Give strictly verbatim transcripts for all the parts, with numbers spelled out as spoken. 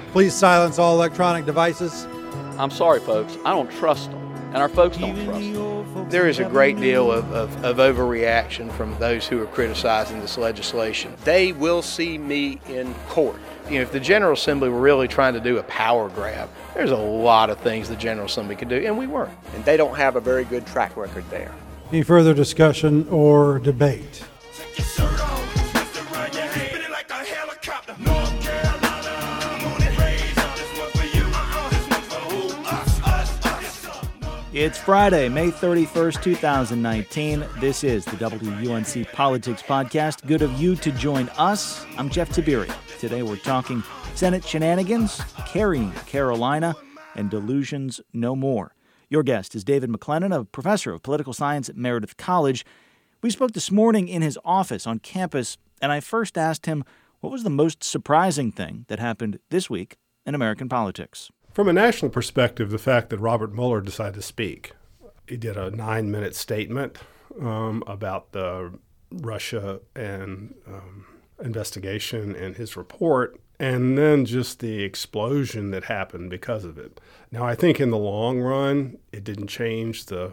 Please silence all electronic devices. I'm sorry, folks. I don't trust them, and our folks don't trust them. There is a great deal of, of, of overreaction from those who are criticizing this legislation. They will see me in court. You know, if the General Assembly were really trying to do a power grab, there's a lot of things the General Assembly could do, and we weren't. And they don't have a very good track record there. Any further discussion or debate? It's Friday, May thirty-first, twenty nineteen. This is the W U N C Politics Podcast. Good of you to join us. I'm Jeff Tiberi. Today we're talking Senate shenanigans, carrying Carolina, and delusions no more. Your guest is David McLennan, a professor of political science at Meredith College. We spoke this morning in his office on campus, and I first asked him what was the most surprising thing that happened this week in American politics. From a national perspective, the fact that Robert Mueller decided to speak. He did a nine-minute statement um, about the Russia and um, investigation and his report, and then just the explosion that happened because of it. Now, I think in the long run, it didn't change the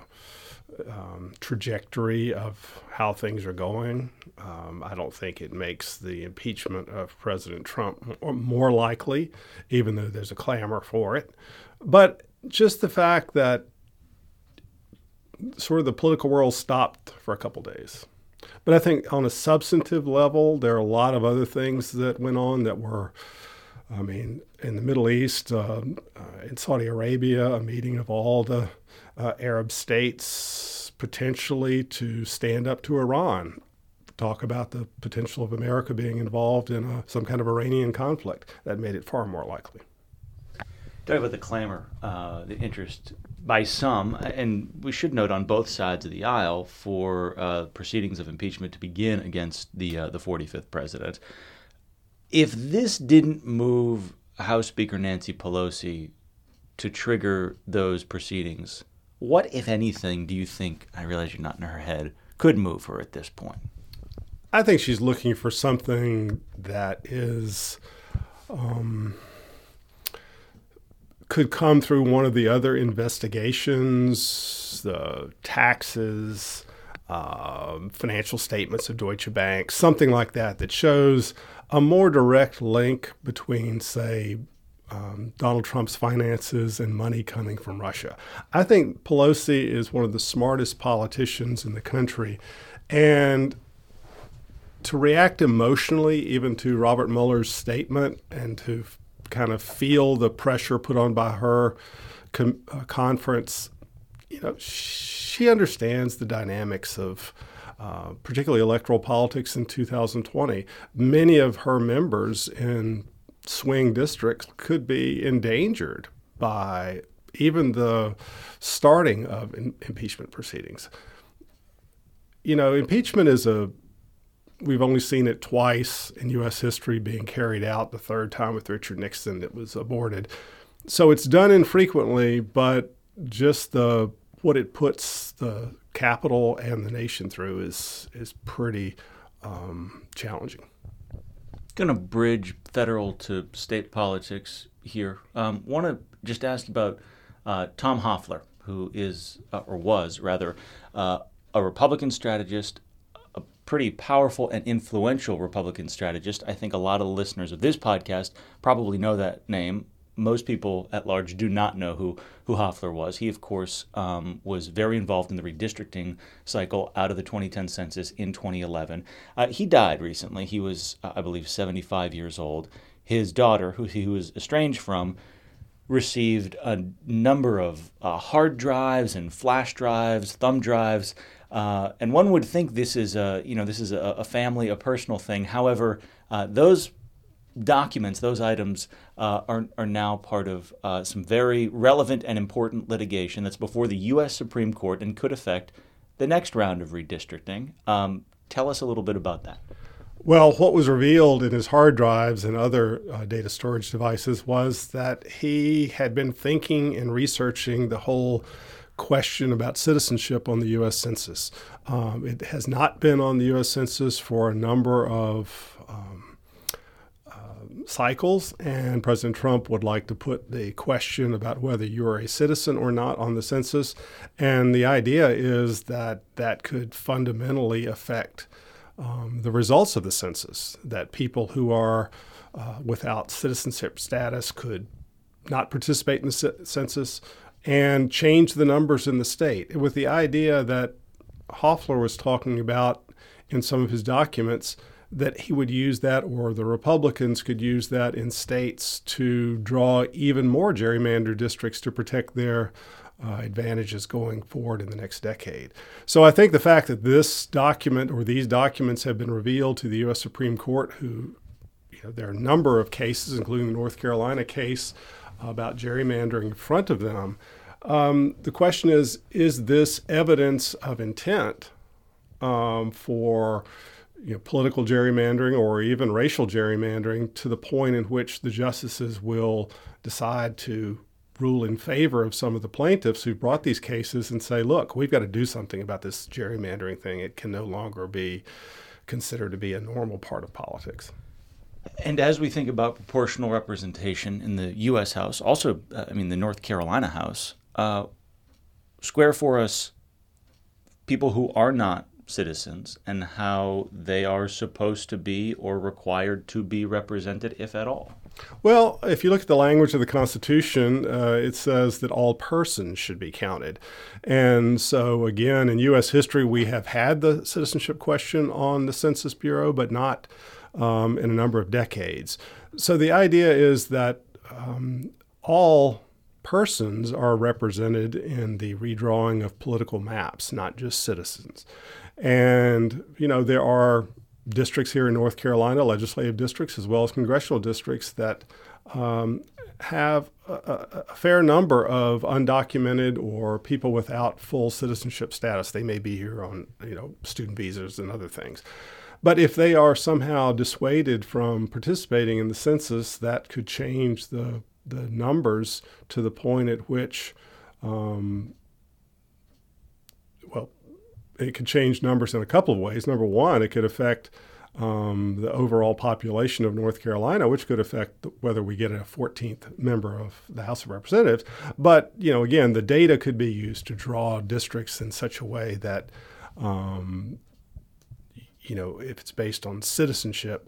um, trajectory of how things are going. Um, I don't think it makes the impeachment of President Trump more likely, even though there's a clamor for it. But just the fact that sort of the political world stopped for a couple days. But I think on a substantive level, there are a lot of other things that went on that were, I mean, in the Middle East, uh, uh, in Saudi Arabia, a meeting of all the uh, Arab states potentially to stand up to Iran, talk about the potential of America being involved in a, some kind of Iranian conflict. That made it far more likely. Talk about the clamor, uh, the interest by some, and we should note on both sides of the aisle for uh, proceedings of impeachment to begin against the uh, the forty-fifth president. If this didn't move House Speaker Nancy Pelosi to trigger those proceedings, what, if anything, do you think, I realize you're not in her head, could move her at this point? I think she's looking for something that is um, could come through one of the other investigations, the taxes, uh, financial statements of Deutsche Bank, something like that, that shows a more direct link between, say, um, Donald Trump's finances and money coming from Russia. I think Pelosi is one of the smartest politicians in the country, and to react emotionally even to Robert Mueller's statement and to f- kind of feel the pressure put on by her com- uh, conference, you know, she understands the dynamics of uh, particularly electoral politics in two thousand twenty. Many of her members in swing districts could be endangered by even the starting of in- impeachment proceedings. You know, impeachment is a We've only seen it twice in U S history being carried out. The third time with Richard Nixon, it was aborted. So it's done infrequently, but just the what it puts the Capitol and the nation through is is pretty um, challenging. Going to bridge federal to state politics here. Um, Want to just ask about uh, Tom Hofeller, who is uh, or was rather uh, a Republican strategist, pretty powerful and influential Republican strategist. I think a lot of the listeners of this podcast probably know that name. Most people at large do not know who, who Hofeller was. He, of course, um, was very involved in the redistricting cycle out of the twenty ten census in twenty eleven. Uh, he died recently. He was, uh, I believe, seventy-five years old. His daughter, who he was estranged from, received a number of uh, hard drives and flash drives, thumb drives, Uh, and one would think this is a, you know, this is a, a family, a personal thing. However, uh, those documents, those items, uh, are are now part of uh, some very relevant and important litigation that's before the U S Supreme Court and could affect the next round of redistricting. Um, tell us a little bit about that. Well, what was revealed in his hard drives and other uh, data storage devices was that he had been thinking and researching the whole question about citizenship on the U S Census. Um, it has not been on the U S Census for a number of um, uh, cycles, and President Trump would like to put the question about whether you're a citizen or not on the census. And the idea is that that could fundamentally affect um, the results of the census, that people who are uh, without citizenship status could not participate in the c- census and change the numbers in the state, with the idea that Hofeller was talking about in some of his documents, that he would use that, or the Republicans could use that in states to draw even more gerrymandered districts to protect their uh, advantages going forward in the next decade. So I think the fact that this document or these documents have been revealed to the U S Supreme Court, who, you know, there are a number of cases, including the North Carolina case, about gerrymandering in front of them. Um, the question is, is this evidence of intent um, for you know, political gerrymandering or even racial gerrymandering to the point in which the justices will decide to rule in favor of some of the plaintiffs who brought these cases and say, look, we've got to do something about this gerrymandering thing. It can no longer be considered to be a normal part of politics. And as we think about proportional representation in the U S House, also, uh, I mean, the North Carolina House, uh, square for us people who are not citizens and how they are supposed to be or required to be represented, if at all. Well, if you look at the language of the Constitution, uh, it says that all persons should be counted. And so, again, in U S history, we have had the citizenship question on the Census Bureau, but not um, in a number of decades. So the idea is that um, all persons are represented in the redrawing of political maps, not just citizens. And, you know, there are districts here in North Carolina, legislative districts, as well as congressional districts that um, have a, a fair number of undocumented or people without full citizenship status. They may be here on, you know, student visas and other things. But if they are somehow dissuaded from participating in the census, that could change the the numbers to the point at which, um, well, it could change numbers in a couple of ways. Number one, it could affect um, the overall population of North Carolina, which could affect whether we get a fourteenth member of the House of Representatives. But, you know, again, the data could be used to draw districts in such a way that, um, you know, if it's based on citizenship,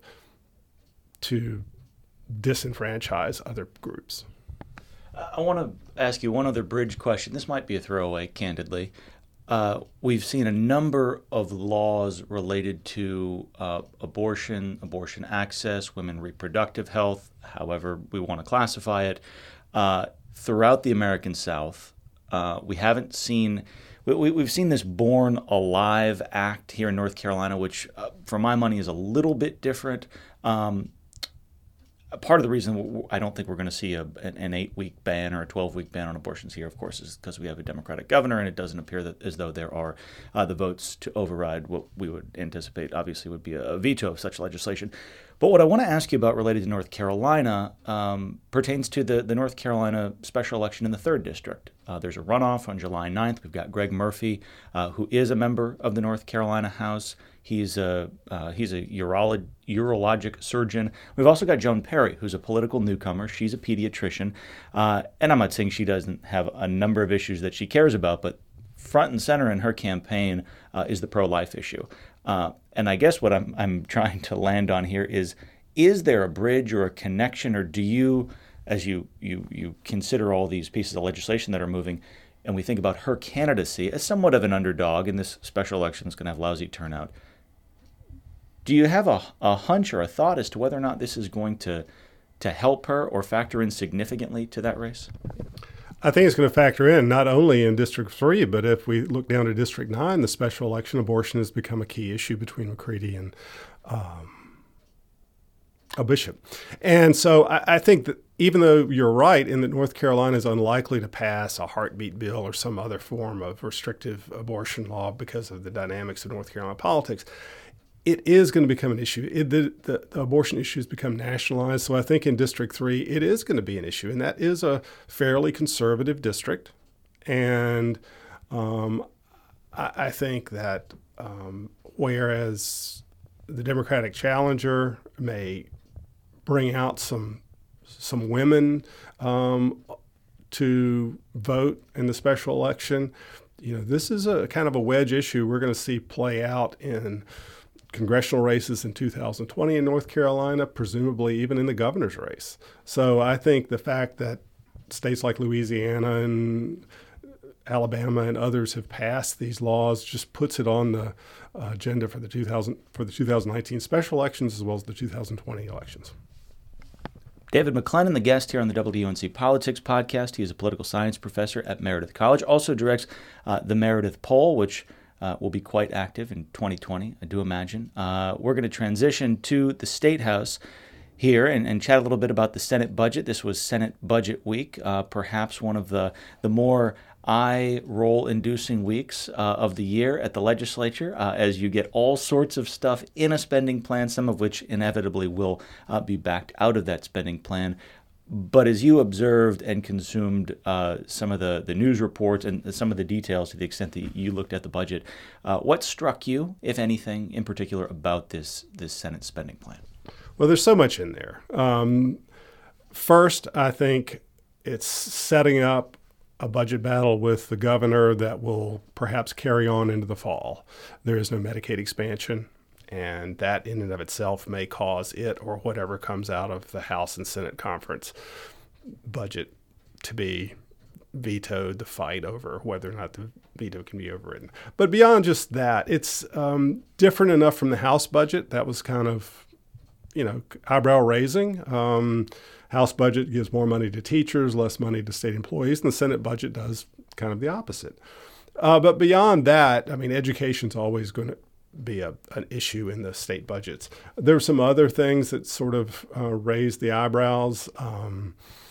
to disenfranchise other groups. I want to ask you one other bridge question. This might be a throwaway, candidly. Uh, we've seen a number of laws related to uh, abortion, abortion access, women reproductive health, however we want to classify it, uh, throughout the American South. Uh, we haven't seen, we, we, we've seen this Born Alive Act here in North Carolina, which uh, for my money is a little bit different. Um, Part of the reason I don't think we're going to see a, an eight-week ban or a twelve-week ban on abortions here, of course, is because we have a Democratic governor, and it doesn't appear that as though there are uh, the votes to override what we would anticipate, obviously, would be a, a veto of such legislation. But what I want to ask you about related to North Carolina um, pertains to the, the North Carolina special election in the third district. Uh, there's a runoff on July ninth. We've got Greg Murphy, uh, who is a member of the North Carolina House. He's a uh, he's a urolog, urologic surgeon. We've also got Joan Perry, who's a political newcomer. She's a pediatrician. Uh, and I'm not saying she doesn't have a number of issues that she cares about, but front and center in her campaign uh, is the pro-life issue. Uh, and I guess what I'm I'm trying to land on here is, is there a bridge or a connection, or do you, as you you you consider all these pieces of legislation that are moving, and we think about her candidacy as somewhat of an underdog, and this special election is going to have lousy turnout, do you have a, a hunch or a thought as to whether or not this is going to to help her or factor in significantly to that race? I think it's going to factor in not only in District three, but if we look down to District nine, the special election, abortion has become a key issue between McCready and um, a bishop. And so I, I think that even though you're right in that North Carolina is unlikely to pass a heartbeat bill or some other form of restrictive abortion law because of the dynamics of North Carolina politics, it is going to become an issue. It, the, the, the abortion issue has become nationalized. So I think in District three, it is going to be an issue. And that is a fairly conservative district. And um, I, I think that um, whereas the Democratic challenger may bring out some some women um, to vote in the special election. You know, this is a kind of a wedge issue we're going to see play out in congressional races in two thousand twenty in North Carolina, presumably even in the governor's race. So I think the fact that states like Louisiana and Alabama and others have passed these laws just puts it on the uh, agenda for the two thousand for the two thousand nineteen special elections as well as the two thousand twenty elections. David McLennan, the guest here on the W U N C Politics Podcast. He is a political science professor at Meredith College. Also directs uh, the Meredith Poll, which uh, will be quite active in twenty twenty, I do imagine. Uh, we're going to transition to the State House here and, and chat a little bit about the Senate budget. This was Senate Budget Week, uh, perhaps one of the, the more eye-roll-inducing weeks uh, of the year at the legislature, uh, as you get all sorts of stuff in a spending plan, some of which inevitably will uh, be backed out of that spending plan. But as you observed and consumed uh, some of the, the news reports and some of the details to the extent that you looked at the budget, uh, what struck you, if anything, in particular about this, this Senate spending plan? Well, there's so much in there. Um, first, I think it's setting up a budget battle with the governor that will perhaps carry on into the fall. There is no Medicaid expansion, and that in and of itself may cause it or whatever comes out of the House and Senate conference budget to be vetoed, the fight over whether or not the veto can be overridden. But beyond just that, it's um, different enough from the House budget. That was kind of, you know, eyebrow raising. Um, House budget gives more money to teachers, less money to state employees, and the Senate budget does kind of the opposite. Uh, but beyond that, I mean, education's always going to be a, an issue in the state budgets. There are some other things that sort of uh, raised the eyebrows. Um,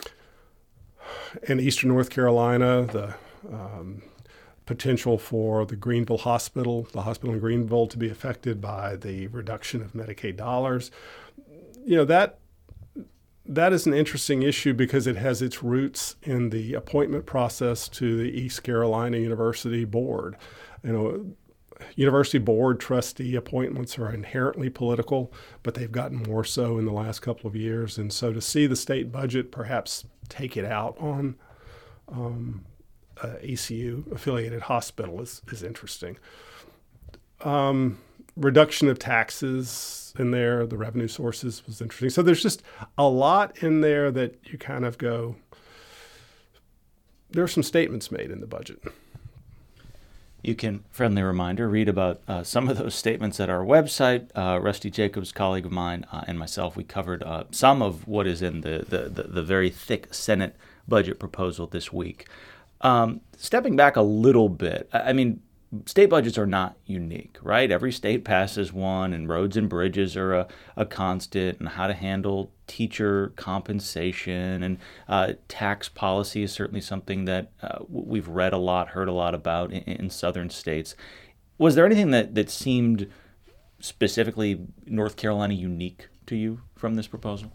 in Eastern North Carolina, the um, potential for the Greenville Hospital, the hospital in Greenville, to be affected by the reduction of Medicaid dollars. You know, that that is an interesting issue because it has its roots in the appointment process to the East Carolina University Board. You know, University Board trustee appointments are inherently political, but they've gotten more so in the last couple of years. And so to see the state budget perhaps take it out on um, a E C U-affiliated hospital is, is interesting. Um, reduction of taxes in there, the revenue sources was interesting. So there's just a lot in there that you kind of go, there are some statements made in the budget. You can, friendly reminder, read about uh, some of those statements at our website. Uh, Rusty Jacobs, colleague of mine, uh, and myself, we covered uh, some of what is in the, the, the, the very thick Senate budget proposal this week. Um, stepping back a little bit, I, I mean, state budgets are not unique, right? Every state passes one, and roads and bridges are a, a constant, and how to handle teacher compensation and uh, tax policy is certainly something that uh, we've read a lot, heard a lot about in, in southern states. Was there anything that, that seemed specifically North Carolina unique to you from this proposal?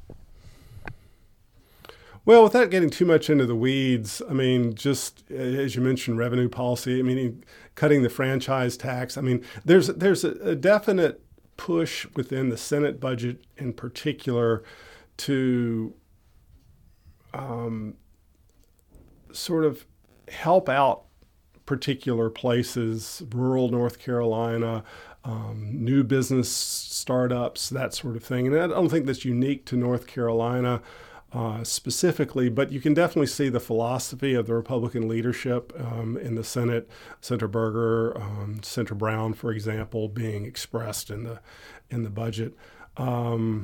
Well, without getting too much into the weeds, I mean, just as you mentioned, revenue policy, I mean, cutting the franchise tax. I mean, there's there's a, a definite push within the Senate budget in particular to um, sort of help out particular places, rural North Carolina, um, new business startups, that sort of thing. And I don't think that's unique to North Carolina Uh, specifically, but you can definitely see the philosophy of the Republican leadership um, in the Senate, Senator Berger, um, Senator Brown, for example, being expressed in the in the budget. Um,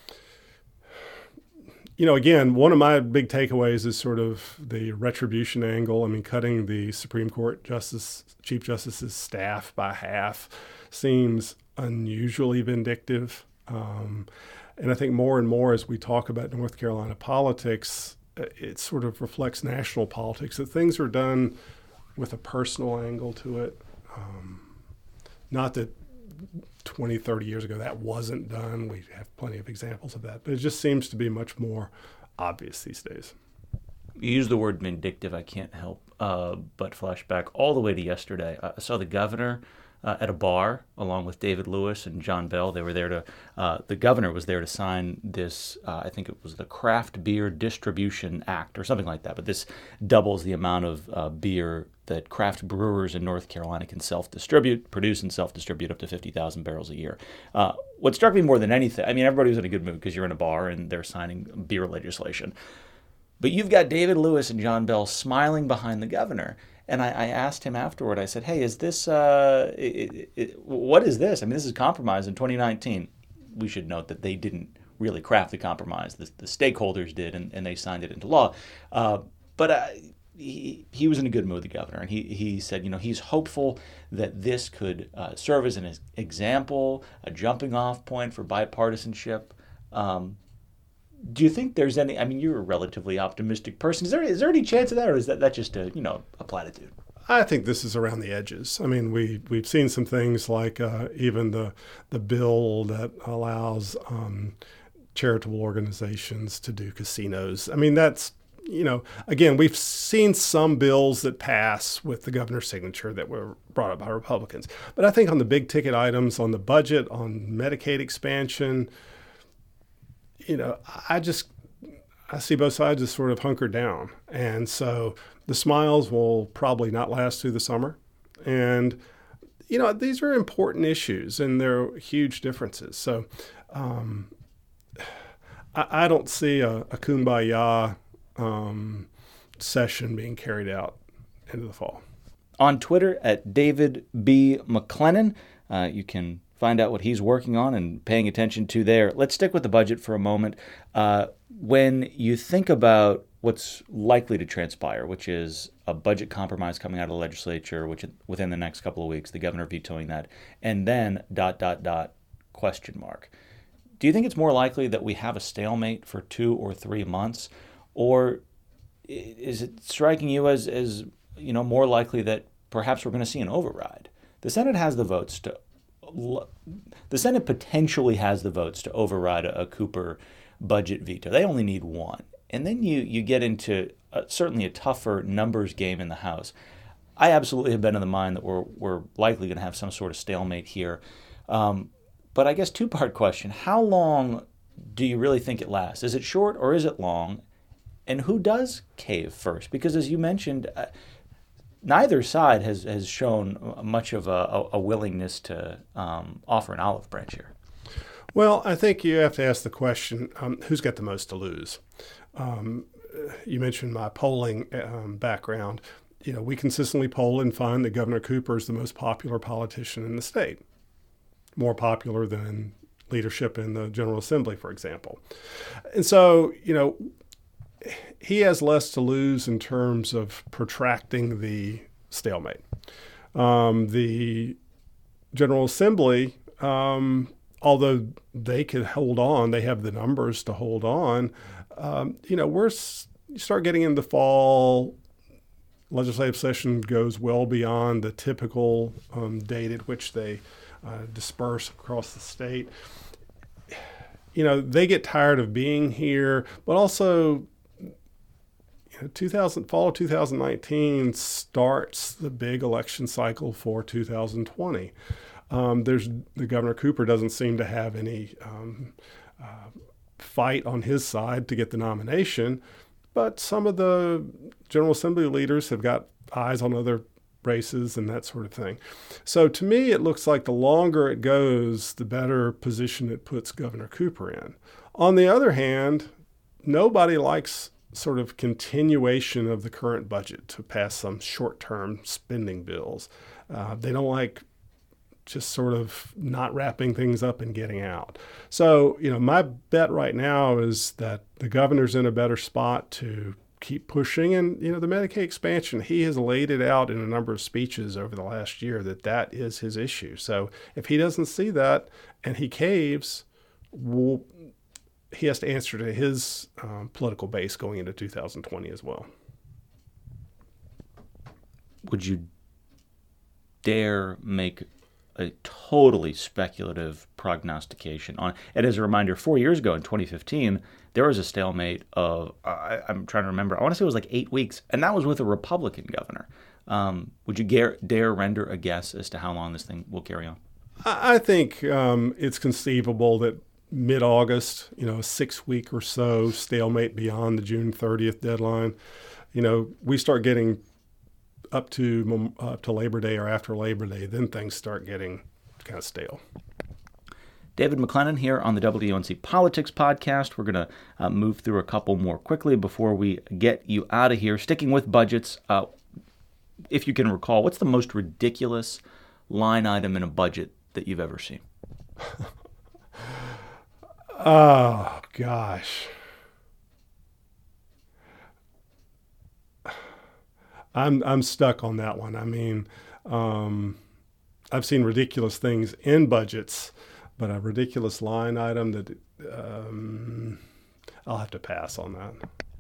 you know, again, one of my big takeaways is sort of the retribution angle. I mean, cutting the Supreme Court Justice, Chief Justice's staff by half seems unusually vindictive. Um, And I think more and more as we talk about North Carolina politics, it sort of reflects national politics, that things are done with a personal angle to it. Um, not that twenty, thirty years ago that wasn't done. We have plenty of examples of that. But it just seems to be much more obvious these days. You use the word vindictive. I can't help uh, but flash back all the way to yesterday. I saw the governor uh, at a bar along with David Lewis and John Bell. They were there to, uh, the governor was there to sign this, uh, I think it was the Craft Beer Distribution Act or something like that. But this doubles the amount of uh, beer that craft brewers in North Carolina can self-distribute, produce and self-distribute up to fifty thousand barrels a year. Uh, what struck me more than anything, I mean, everybody was in a good mood because you're in a bar and they're signing beer legislation. But you've got David Lewis and John Bell smiling behind the governor. And I, I asked him afterward, I said, hey, is this, uh, it, it, what is this? I mean, this is compromise in twenty nineteen. We should note that they didn't really craft the compromise. The, the stakeholders did, and, and they signed it into law. Uh, but uh, he, he was in a good mood, the governor. And he, he said, you know, he's hopeful that this could uh, serve as an example, a jumping off point for bipartisanship. Um, Do you think there's any, I mean, you're a relatively optimistic person. Is there is there any chance of that, or is that, that just a, you know, a platitude? I think this is around the edges. I mean, we, we've seen some things like uh, even the the bill that allows um, charitable organizations to do casinos. I mean, that's, you know, again, we've seen some bills that pass with the governor's signature that were brought up by Republicans. But I think on the big ticket items, on the budget, on Medicaid expansion, you know, I just, I see both sides as sort of hunkered down. And so the smiles will probably not last through the summer. And, you know, these are important issues and they're huge differences. So um, I, I don't see a, a kumbaya um, session being carried out into the fall. On Twitter at David B. McLennan, uh, you can find out what he's working on and paying attention to there. Let's stick with the budget for a moment. Uh, when you think about what's likely to transpire, which is a budget compromise coming out of the legislature, which within the next couple of weeks, the governor vetoing that, and then dot, dot, dot, question mark. Do you think it's more likely that we have a stalemate for two or three months? Or is it striking you as, as you know, more likely that perhaps we're going to see an override? The Senate has the votes to The Senate potentially has the votes to override a, a Cooper budget veto. They only need one. And then you, you get into a, certainly a tougher numbers game in the House. I absolutely have been of the mind that we're, we're likely going to have some sort of stalemate here. Um, but I guess two-part question. How long do you really think it lasts? Is it short or is it long? And who does cave first? Because as you mentioned, uh, neither side has, has shown much of a, a willingness to um, offer an olive branch here. Well, I think you have to ask the question, um, who's got the most to lose? Um, you mentioned my polling um, background. You know, we consistently poll and find that Governor Cooper is the most popular politician in the state, more popular than leadership in the General Assembly, for example. And so, you know, he has less to lose in terms of protracting the stalemate. Um, the General Assembly, um, although they could hold on, they have the numbers to hold on. Um, you know, we're you start getting into fall. Legislative session goes well beyond the typical um, date at which they uh, disperse across the state. You know, they get tired of being here, but also two thousand fall of two thousand nineteen starts the big election cycle for two thousand twenty. Um, there's the Governor Cooper doesn't seem to have any um, uh, fight on his side to get the nomination, but some of the General Assembly leaders have got eyes on other races and that sort of thing. So to me, it looks like the longer it goes, the better position it puts Governor Cooper in. On the other hand, nobody likes sort of continuation of the current budget to pass some short-term spending bills. Uh, they don't like just sort of not wrapping things up and getting out. So, you know, my bet right now is that the governor's in a better spot to keep pushing. And, you know, the Medicaid expansion, he has laid it out in a number of speeches over the last year that that is his issue. So if he doesn't see that and he caves, we'll, he has to answer to his um, political base going into two thousand twenty as well. Would you dare make a totally speculative prognostication on? And as a reminder, four years ago in twenty fifteen, there was a stalemate of, uh, I'm trying to remember, I want to say it was like eight weeks, and that was with a Republican governor. Um, would you dare, dare render a guess as to how long this thing will carry on? I I think um, it's conceivable that mid-August, you know, a six-week or so stalemate beyond the June thirtieth deadline. You know, we start getting up to uh, to Labor Day or after Labor Day, then things start getting kind of stale. David McLennan here on the W N C Politics Podcast. We're going to uh, move through a couple more quickly before we get you out of here. Sticking with budgets, uh, if you can recall, what's the most ridiculous line item in a budget that you've ever seen? Oh, gosh. I'm I'm stuck on that one. I mean, um, I've seen ridiculous things in budgets, but a ridiculous line item that um, I'll have to pass on that.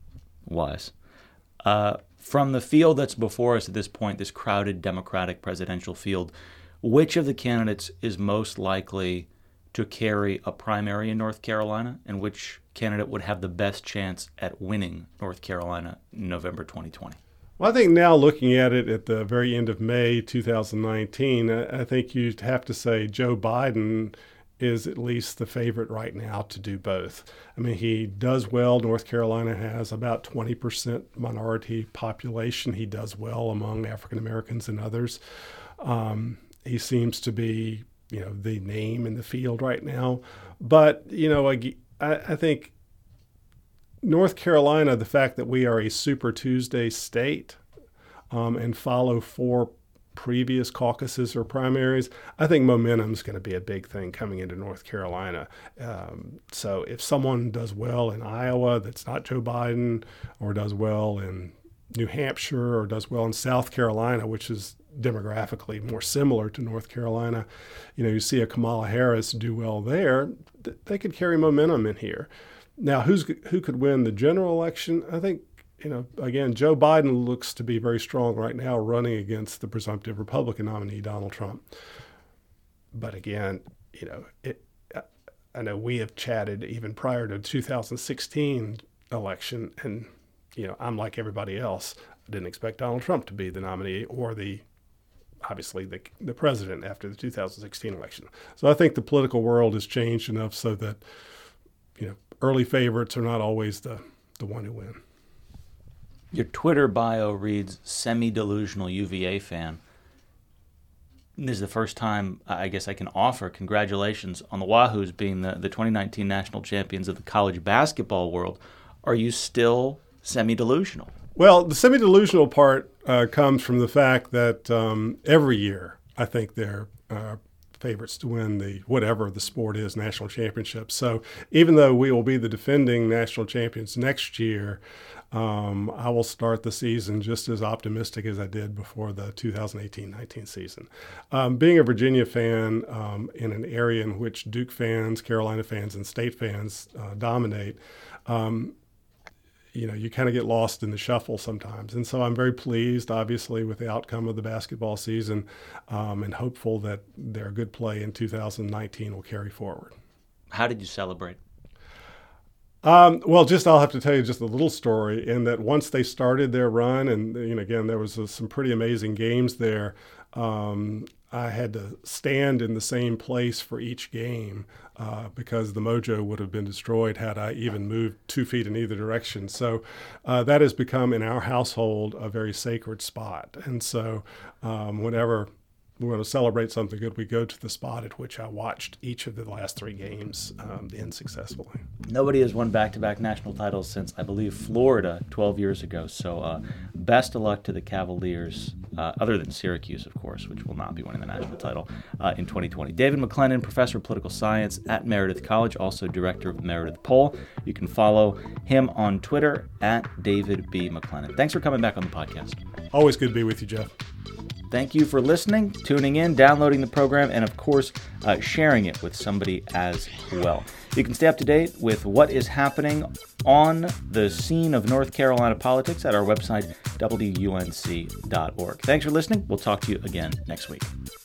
Wise. Uh, from the field that's before us at this point, this crowded Democratic presidential field, which of the candidates is most likely to carry a primary in North Carolina, and which candidate would have the best chance at winning North Carolina in November twenty twenty? Well, I think now looking at it at the very end of May two thousand nineteen, I think you'd have to say Joe Biden is at least the favorite right now to do both. I mean, he does well. North Carolina has about twenty percent minority population. He does well among African Americans and others. Um, he seems to be, you know, the name in the field right now. But, you know, I, I think North Carolina, the fact that we are a Super Tuesday state um, and follow four previous caucuses or primaries, I think momentum is going to be a big thing coming into North Carolina. Um, so if someone does well in Iowa that's not Joe Biden, or does well in New Hampshire, or does well in South Carolina, which is demographically more similar to North Carolina, you know, you see a Kamala Harris do well there, th- they could carry momentum in here. Now, who's who could win the general election? I think, you know, again, Joe Biden looks to be very strong right now running against the presumptive Republican nominee, Donald Trump. But again, you know, it, I know we have chatted even prior to the two thousand sixteen election, and, you know, I'm like everybody else. I didn't expect Donald Trump to be the nominee or the, obviously, the, the president after the two thousand sixteen election. So I think the political world has changed enough so that, you know, early favorites are not always the, the one who win. Your Twitter bio reads semi-delusional U V A fan. This is the first time I guess I can offer congratulations on the Wahoos being the, the twenty nineteen national champions of the college basketball world. Are you still semi-delusional? Well, the semi-delusional part uh, comes from the fact that um, every year I think they're uh, favorites to win the whatever the sport is, national championship. So even though we will be the defending national champions next year, um, I will start the season just as optimistic as I did before the two thousand eighteen nineteen season. Um, being a Virginia fan um, in an area in which Duke fans, Carolina fans, and State fans uh, dominate, um, you know, you kind of get lost in the shuffle sometimes. And so I'm very pleased, obviously, with the outcome of the basketball season um, and hopeful that their good play in two thousand nineteen will carry forward. How did you celebrate? Um, well, just I'll have to tell you just a little story in that once they started their run, and, you know, again, there was uh, some pretty amazing games there. Um, I had to stand in the same place for each game uh, because the mojo would have been destroyed had I even moved two feet in either direction. So uh, that has become in our household a very sacred spot. And so um, whenever we want to celebrate something good, we go to the spot at which I watched each of the last three games um, end successfully. Nobody has won back-to-back national titles since, I believe, Florida twelve years ago. So uh, best of luck to the Cavaliers, uh, other than Syracuse, of course, which will not be winning the national title uh, in twenty twenty. David McLennan, professor of political science at Meredith College, also director of Meredith Poll. You can follow him on Twitter at David B. McLennan. Thanks for coming back on the podcast. Always good to be with you, Jeff. Thank you for listening, tuning in, downloading the program, and of course, uh, sharing it with somebody as well. You can stay up to date with what is happening on the scene of North Carolina politics at our website, W U N C dot org. Thanks for listening. We'll talk to you again next week.